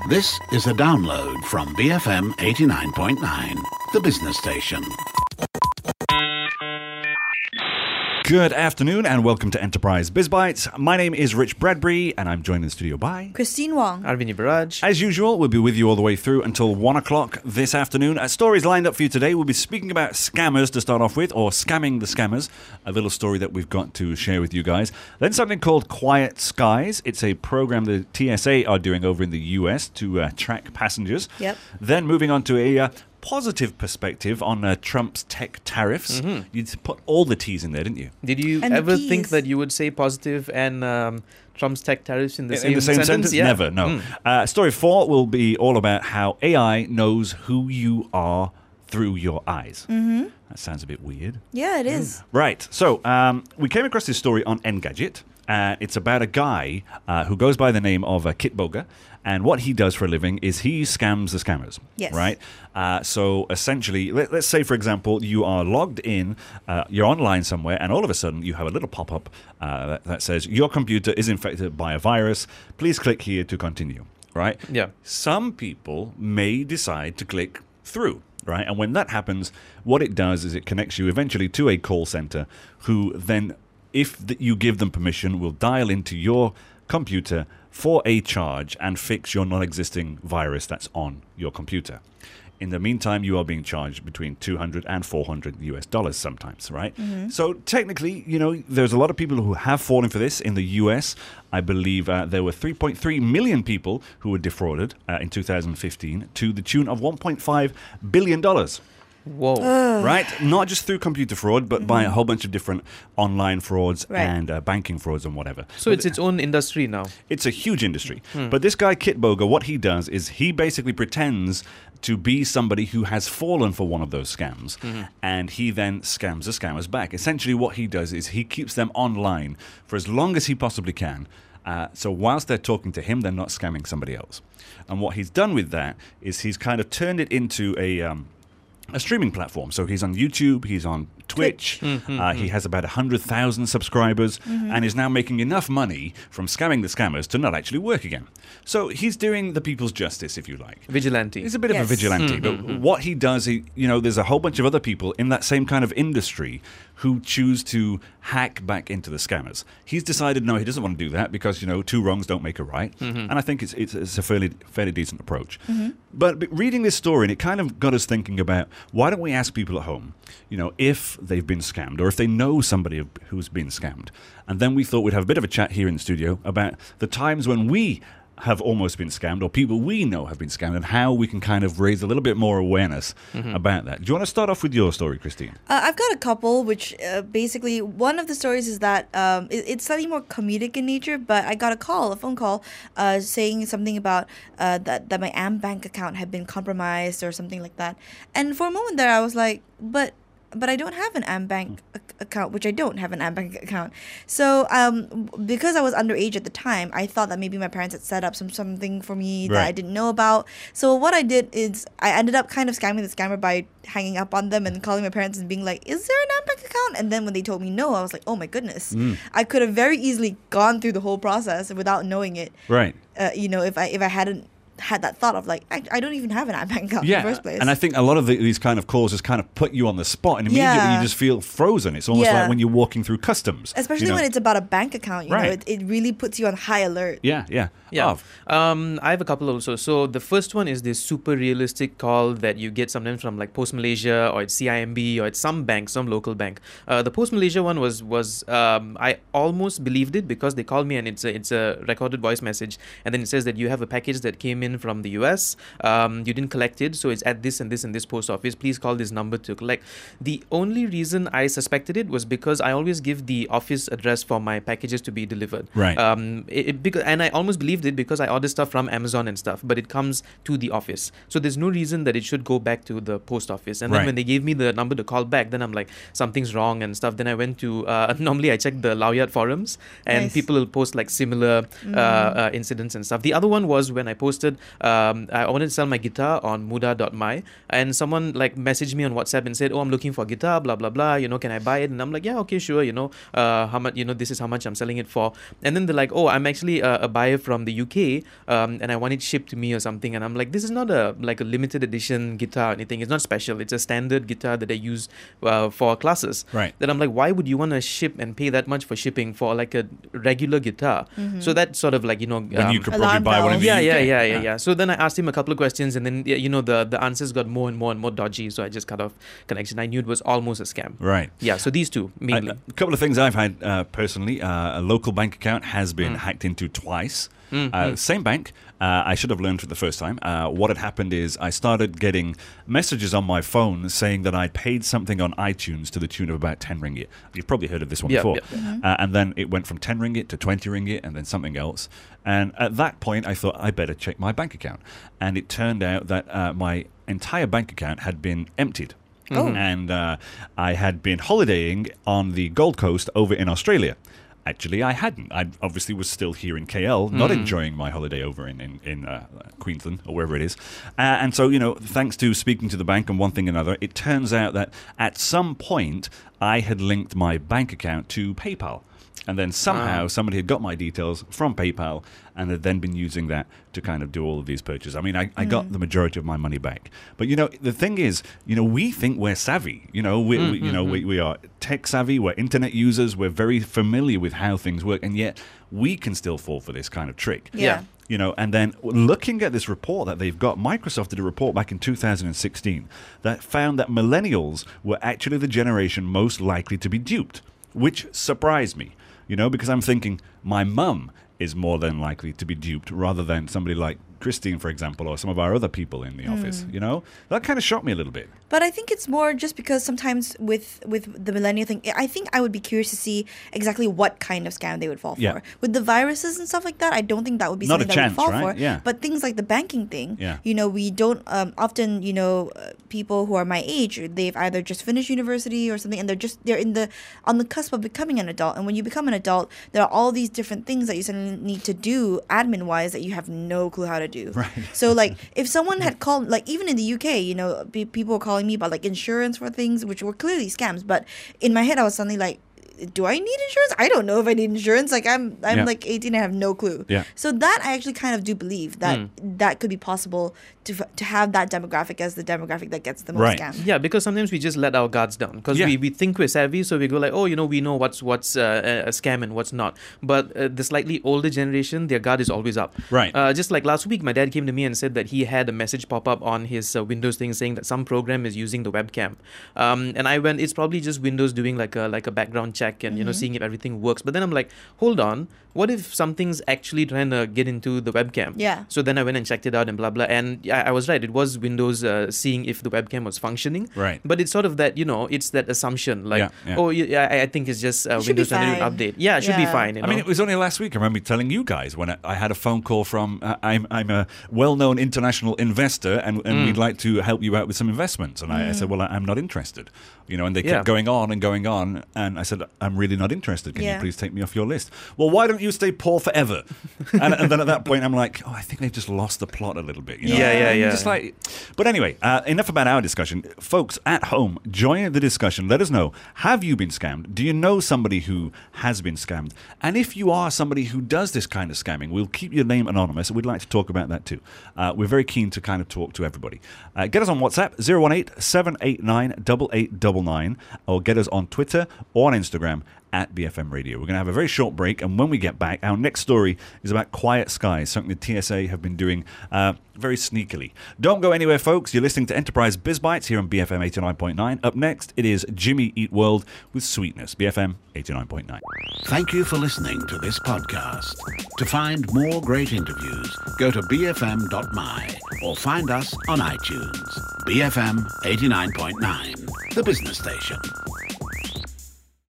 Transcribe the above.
This is a download from BFM 89.9, the business station. Good afternoon and welcome to Enterprise BizBytes. My name is Rich Bradbury and I'm joined in the studio by Christine Wong. Arvind Baraj. As usual, we'll be with you all the way through until 1 o'clock this afternoon. Stories lined up for you today. We'll be speaking about scammers to start off with, or scamming the scammers, a little story that we've got to share with you guys. Then something called Quiet Skies. It's a program the TSA are doing over in the US to track passengers. Yep. Then moving on to a positive perspective on Trump's tech tariffs. Mm-hmm. You put all the T's in there, didn't you? Did you And the ever Ps. think that you would say positive and Trump's tech tariffs in the same sentence? Yeah. Never, no. Story 4 will be all about how AI knows who you are through your eyes. Mm-hmm. That sounds a bit weird. Yeah, it is. Right. So we came across this story on Engadget. It's about a guy who goes by the name of Kitboga. And what he does for a living is he scams the scammers. Yes. Right? So essentially, let's say, for example, you are logged in, you're online somewhere, and all of a sudden you have a little pop-up that says, your computer is infected by a virus. Please click here to continue. Right? Yeah. Some people may decide to click through. Right? And when that happens, what it does is it connects you eventually to a call center who then, if you give them permission, will dial into your computer for a charge and fix your non-existing virus that's on your computer. In the meantime, you are being charged between $200 and $400 sometimes, right? Mm-hmm. So technically, there's a lot of people who have fallen for this. In the US, I believe there were 3.3 million people who were defrauded in 2015 to the tune of $1.5 billion. Whoa. Right? Not just through computer fraud, but by a whole bunch of different online frauds Right. and banking frauds and whatever. So it's its own industry now. It's a huge industry. But this guy, Kitboga, what he does is he basically pretends to be somebody who has fallen for one of those scams. And he then scams the scammers back. Essentially what he does is he keeps them online for as long as he possibly can. So whilst they're talking to him, they're not scamming somebody else. And what he's done with that is he's kind of turned it into a streaming platform. So he's on YouTube, he's on Twitch, he has about 100,000 subscribers, and is now making enough money from scamming the scammers to not actually work again. So he's doing the people's justice, if you like. Vigilante. He's a bit of a Yes. vigilante, but what he does, there's a whole bunch of other people in that same kind of industry who choose to hack back into the scammers. He's decided, no, he doesn't want to do that because, two wrongs don't make a right. And I think it's a fairly decent approach. But reading this story, and it kind of got us thinking about, why don't we ask people at home, if they've been scammed or if they know somebody who's been scammed. And then we thought we'd have a bit of a chat here in the studio about the times when we have almost been scammed or people we know have been scammed and how we can kind of raise a little bit more awareness about that. Do you want to start off with your story, Christine? I've got a couple, which basically one of the stories is that it's slightly more comedic in nature, but I got a phone call, saying something about that my AmBank account had been compromised or something like that. And for a moment there, I was like, but I don't have an AmBank account, which I don't have an AmBank account. So because I was underage at the time, I thought that maybe my parents had set up something for me that I didn't know about. So what I did is I ended up kind of scamming the scammer by hanging up on them and calling my parents and being like, is there an AmBank account? And then when they told me no, I was like, oh my goodness. I could have very easily gone through the whole process without knowing it. Right. If I hadn't had that thought of like, I don't even have an AmBank account in the first place. And I think a lot of these kind of calls just kind of put you on the spot, and immediately you just feel frozen. It's almost like when you're walking through customs. Especially when it's about a bank account, Right. it really puts you on high alert. Yeah. I have a couple also. So the first one is this super realistic call that you get sometimes from like Post Malaysia or it's CIMB or it's some bank, some local bank. The Post Malaysia one was I almost believed it because they called me and it's a recorded voice message, and then it says that you have a package that came in from the US. You didn't collect it, so it's at this and this and this post office. Please call this number to collect. The only reason I suspected it was because I always give the office address for my packages to be delivered. Right. And I almost believed it because I order stuff from Amazon and stuff, but it comes to the office. So there's no reason that it should go back to the post office. And then when they gave me the number to call back, then I'm like, something's wrong and stuff. Then I went to, normally I check the Lawyat forums and people will post like similar incidents and stuff. The other one was when I posted said I wanted to sell my guitar on Muda.my, and someone like messaged me on WhatsApp and said, oh, I'm looking for a guitar, blah blah blah, can I buy it? And I'm like, yeah, okay, sure, how much, this is how much I'm selling it for. And then they're like, oh, I'm actually a buyer from the UK, and I want it shipped to me or something. And I'm like, this is not a limited edition guitar or anything. It's not special. It's a standard guitar that I use for classes. Right. Then I'm like, why would you want to ship and pay that much for shipping for like a regular guitar? Mm-hmm. So that sort of when you could probably Alarm buy one in bells. the yeah, UK. yeah. So then I asked him a couple of questions, and then the answers got more and more dodgy. So I just cut off connection. I knew it was almost a scam. Right. Yeah. So these two mainly. A couple of things I've had personally. A local bank account has been hacked into twice. Same bank. I should have learned for the first time. What had happened is I started getting messages on my phone saying that I'd paid something on iTunes to the tune of about 10 ringgit. You've probably heard of this one before. And then it went from 10 ringgit to 20 ringgit and then something else. And at that point, I thought I better check my bank account. And it turned out that my entire bank account had been emptied. Oh. And I had been holidaying on the Gold Coast over in Australia. Actually, I hadn't. I obviously was still here in KL, not enjoying my holiday over in Queensland or wherever it is. And so, thanks to speaking to the bank and one thing and another, it turns out that at some point I had linked my bank account to PayPal. And then somehow somebody had got my details from PayPal and had then been using that to kind of do all of these purchases. I mean, I got the majority of my money back. But, the thing is, we think we're savvy. We are tech savvy. We're internet users. We're very familiar with how things work. And yet we can still fall for this kind of trick. Yeah. And then looking at this report that they've got, Microsoft did a report back in 2016 that found that millennials were actually the generation most likely to be duped, which surprised me. Because I'm thinking my mum is more than likely to be duped rather than somebody like Christine, for example, or some of our other people in the office. That kind of shocked me a little bit. But I think it's more just because sometimes with the millennial thing, I think I would be curious to see exactly what kind of scam they would fall Yeah. for. With the viruses and stuff like that, I don't think that would be Not something a that chance, we fall right? for. Yeah. But things like the banking thing, Yeah. we don't often, people who are my age, they've either just finished university or something, and they're on the cusp of becoming an adult. And when you become an adult, there are all these different things that you suddenly need to do admin wise that you have no clue how to do. Right. So if someone had called, even in the UK, people were calling me about insurance for things which were clearly scams, but in my head I was suddenly like, do I need insurance? I don't know if I need insurance. I'm 18 and I have no clue. Yeah. So that I actually kind of do believe that that could be possible to have that demographic as the demographic that gets the most Right. scammed. Yeah, because sometimes we just let our guards down because Yeah. we think we're savvy, so we go like, we know what's a scam and what's not. But the slightly older generation, their guard is always up. Right. Just like last week, my dad came to me and said that he had a message pop up on his Windows thing saying that some program is using the webcam. And I went, it's probably just Windows doing like a background check and seeing if everything works. But then I'm like, hold on, what if something's actually trying to get into the webcam? Yeah. So then I went and checked it out and blah blah. And I was right. It was Windows seeing if the webcam was functioning. Right. But it's sort of that, it's that assumption like, Yeah. I think it's just should Windows be trying to do an fine. update. Yeah, it should be Yeah. fine. I mean, it was only last week. I remember telling you guys when I had a phone call from I'm a well-known international investor, and we'd like to help you out with some investments. And I said, well, I'm not interested. And they kept going on, and I said, I'm really not interested. Can you Yeah. please take me off your list? Well, why don't you stay poor forever? and then at that point, I'm like, I think they've just lost the plot a little bit. Yeah. Just like, but anyway, enough about our discussion, folks at home. Join the discussion. Let us know: have you been scammed? Do you know somebody who has been scammed? And if you are somebody who does this kind of scamming, we'll keep your name anonymous. We'd like to talk about that too. We're very keen to kind of talk to everybody. Get us on WhatsApp 018-789-8899, or get us on Twitter or on Instagram at BFM Radio. We're going to have a very short break, and when we get back, our next story is about Quiet Skies, something the TSA have been doing very sneakily. Don't go anywhere, folks. You're listening to Enterprise Biz Bites here on BFM 89.9. Up next, it is Jimmy Eat World with Sweetness, BFM 89.9. Thank you for listening to this podcast. To find more great interviews, go to bfm.my or find us on iTunes. BFM 89.9, the business station.